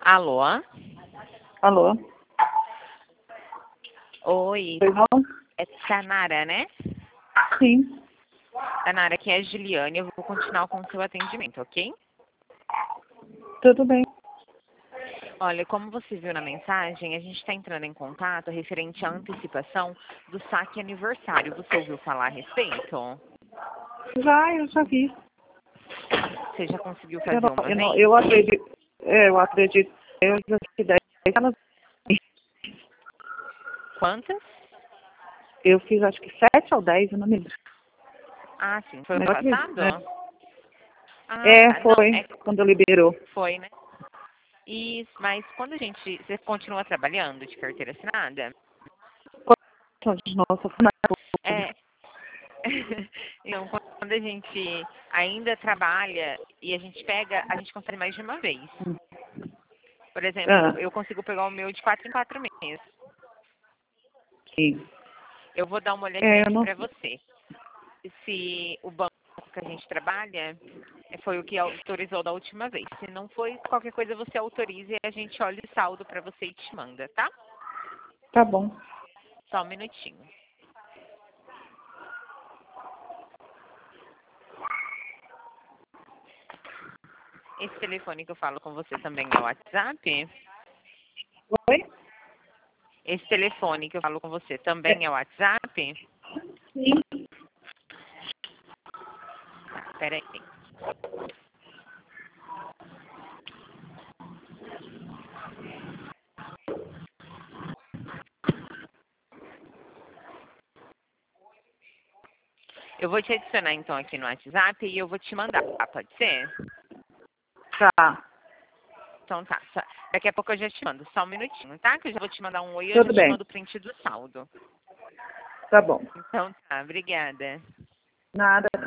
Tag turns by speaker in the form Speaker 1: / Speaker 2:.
Speaker 1: Alô?
Speaker 2: Alô?
Speaker 1: Oi,
Speaker 2: Oi, não?
Speaker 1: é Tanara, né?
Speaker 2: Sim,
Speaker 1: Tanara, aqui é a Juliane, eu vou continuar com o seu atendimento, ok?
Speaker 2: tudo bem.
Speaker 1: Olha, como você viu na mensagem, a gente está entrando em contato referente à antecipação do saque aniversário. Você ouviu falar a respeito?
Speaker 2: Eu já vi.
Speaker 1: Você já conseguiu fazer uma vez?
Speaker 2: Eu acredito. Eu acredito. Eu já fiz 10 elas.
Speaker 1: Quantas?
Speaker 2: Eu fiz acho que 7 ou 10, eu não me lembro.
Speaker 1: Ah, sim. Foi
Speaker 2: Mas
Speaker 1: ano
Speaker 2: eu acredito, né?
Speaker 1: passado? Ah, tá. Não,
Speaker 2: Foi quando liberou.
Speaker 1: foi, né? Isso, mas quando a gente... Você continua trabalhando de carteira assinada?
Speaker 2: Nossa, foi na
Speaker 1: É, então, quando a gente ainda trabalha e a gente pega, a gente consegue mais de uma vez. Por exemplo,
Speaker 2: Ah,
Speaker 1: eu consigo pegar o meu de 4 em 4 meses.
Speaker 2: sim.
Speaker 1: Eu vou dar uma olhadinha
Speaker 2: Eu
Speaker 1: aqui
Speaker 2: não.
Speaker 1: para você. Se o banco que a gente trabalha foi o que autorizou da última vez. Se não foi, qualquer coisa você autoriza e a gente olha o saldo para você e te manda, tá?
Speaker 2: Tá bom.
Speaker 1: Só um minutinho. Esse telefone que eu falo com você também é o WhatsApp?
Speaker 2: Oi?
Speaker 1: Esse telefone que eu falo com você também é o WhatsApp?
Speaker 2: Sim.
Speaker 1: Tá, peraí. Eu vou te adicionar então aqui no WhatsApp e eu vou te mandar, pode ser?
Speaker 2: Tá.
Speaker 1: Então tá. Daqui a pouco eu já te mando. Só um minutinho, tá? Que eu já vou te mandar um oi e eu já
Speaker 2: Tudo
Speaker 1: te
Speaker 2: bem.
Speaker 1: mando o print do saldo.
Speaker 2: Tá bom.
Speaker 1: Então tá, obrigada.
Speaker 2: Nada.